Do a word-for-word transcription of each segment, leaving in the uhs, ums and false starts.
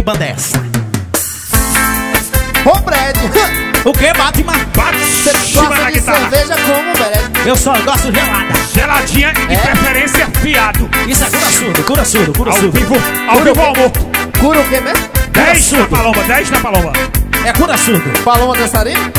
Que banda é essa? Ô, Brad, O que, Batman? você Batman na gosta de guitarra. cerveja como, Brad? Eu só gosto gelada. Geladinha e de É? preferência fiado. Isso é cura surdo, cura surdo, cura Ao surdo. vivo, ao vivo, amor. Cura o quê mesmo? dez na surdo. paloma, dez na paloma. É cura surdo. Paloma dançarina?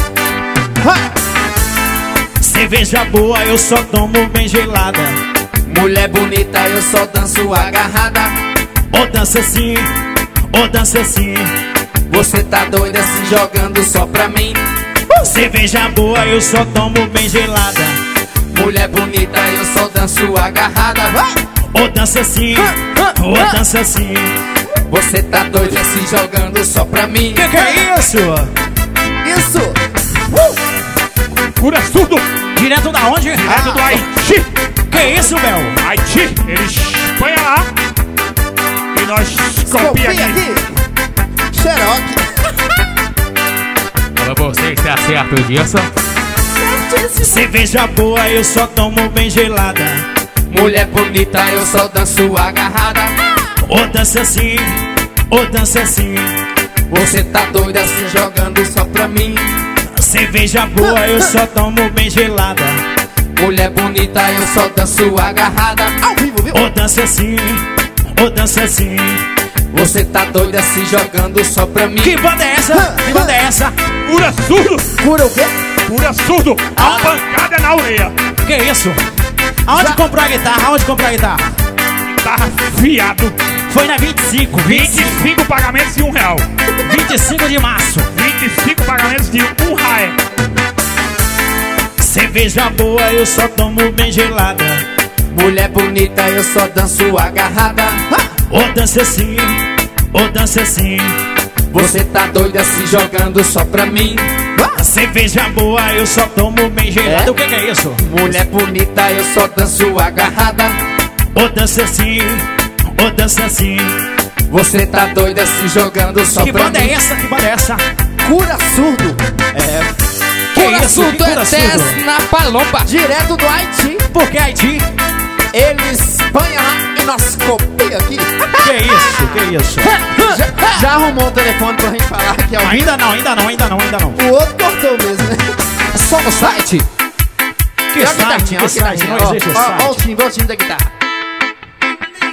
Cerveja boa eu só tomo bem gelada. Mulher bonita, eu só danço agarrada. Ou dança assim, ou dança assim. Você tá doida se jogando só pra mim. Cerveja boa eu só tomo bem gelada. Mulher bonita, eu só danço agarrada. Ou dança assim, ou dança assim. Você tá doida se jogando só pra mim. Que que é isso? Isso! Cura surdo. Direto da onde? Direto do Haiti. Que isso, Bel? Haiti, ele espanha lá. E nós copia Copia aqui. aqui! Xerox! Pra você está certo disso? Cerveja boa eu só tomo bem gelada. Mulher bonita, eu só danço agarrada. Ou dança assim, ou dança assim. Você tá doida se jogando só pra mim. Cerveja boa eu só tomo bem gelada. Mulher bonita, eu só danço agarrada. Ao vivo, viu? Ou dança assim, ou dança assim. Você tá doida se jogando só pra mim. Que banda é essa? Que banda é essa? Cura surdo. Cura o quê? Cura surdo. A pancada na orelha. Que isso? Aonde Já- comprou a guitarra? Aonde comprou a guitarra? Guitarra fiado. Foi na vinte e cinco, vinte e cinco pagamentos de um real. vinte e cinco de março. vinte e cinco pagamentos de um real. Cerveja boa eu só tomo bem gelada. Mulher bonita, eu só danço agarrada. Ou dança assim, ou dança assim. Você tá doida se jogando só pra mim. Cerveja boa eu só tomo bem gelada. É? O que que é isso? Mulher bonita, eu só danço agarrada. Ou dança assim, ou dança assim. Você tá doida se jogando só Que pra banda mim. é essa? Que banda é essa? Cura surdo. É. Que Cura isso? surdo Que é cura dez surdo? na palomba. Direto do Haiti. Por que Haiti? Ele espanha lá e nós copia aqui. Que isso? Que isso? Já, já arrumou o telefone pra gente falar aqui ao vivo? Ainda não, ainda não, ainda não, ainda não. O outro cortou mesmo, né? É só no site. Que Olha a site? guitarrinha, Que olha a site? guitarrinha. Não existe Ó, ó, ó o site. timbre, ó o timbre da guitarra.